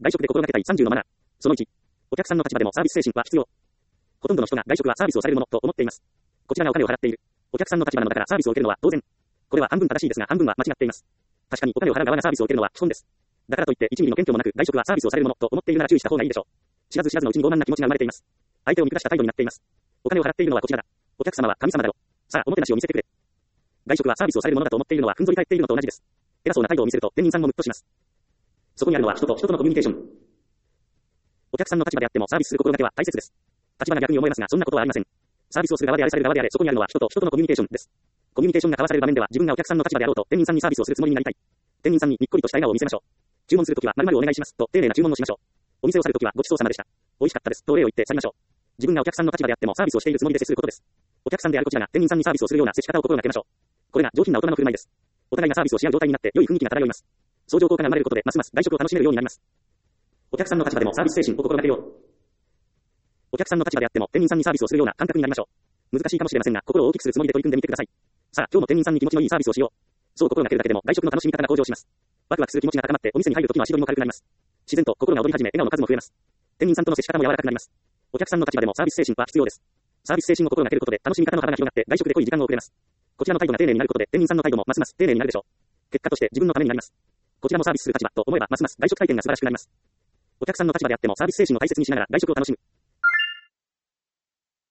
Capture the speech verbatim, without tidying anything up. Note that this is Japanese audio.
外食で心がけたいさんじゅうのマナー。そのいち、お客さんの立場でもサービス精神は必要。ほとんどの人が外食はサービスをされるものと思っています。こちらがお金を払っている。お客さんの立場なのだからサービスを受けるのは当然。これは半分正しいですが半分は間違っています。確かにお金を払う側がサービスを受けるのは基本です。だからといっていちミリの謙虚もなく外食はサービスをされるものと思っているなら注意した方がいいでしょう。知らず知らずのうちに傲慢な気持ちが生まれています。相手を見下した態度になっています。お金を払っているのはこちらだ。お客様は神様だよ。さあ、おもてなしを見せてくれ。外食はサービスをされるものだと思っているのはふんぞり返っているのと同じです。偉そうな態度を見せると店員さんもムッとします。そこにあるのは人と人とのコミュニケーション。お客さんの立場であってもサービスする心がけは大切です。立場が逆に思えますがそんなことはありません。サービスをする側であれされる側であれそこにあるのは人と人とのコミュニケーションです。コミュニケーションが交わされる場面では自分がお客さんの立場であろうと店員さんにサービスをするつもりになりたい。店員さんににっこりとした笑顔を見せましょう。注文するときは〇〇お願いしますと丁寧な注文をしましょう。お店を去るときはごちそうさまでした。美味しかったですと礼を言って去りましょう。自分がお客さんの立場であってもサービスをしているつもりで接することです。お客さんであるこちらが店員さんにサービスをするような接し方を心がけましょう。これが上品な大人の振る舞いです。お互いがサービスをし合う状態になって良い雰囲気が漂います。相乗効果が生まれることでますます外食を楽しめるようになります。お客さんの立場でもサービス精神を心がけよう。お客さんの立場であっても店員さんにサービスをするような感覚になりましょう。難しいかもしれませんが心を大きくするつもりで取り組んでみてください。さあ今日も店員さんに気持ちのいいサービスをしよう。そう心がけるだけでも外食の楽しみ方が向上します。ワクワクする気持ちが高まってお店に入るときの足取りも軽くなります。自然と心が躍り始め笑顔の数も増えます。店員さんとの接し方も柔らかくなります。お客さんの立場でもサービス精神は必要です。サービス精神を心がけることで楽しみ方の幅が広がって外食で濃い時間を送れます。こちらの態度が丁寧になることで店員さんの態度もますます丁寧になるでしょう。結果として自分のためになります。こちらもサービスする立場と思えばますます外食体験が素晴らしくなります。お客さんの立場であってもサービス精神を大切にしながら外食を楽しむ。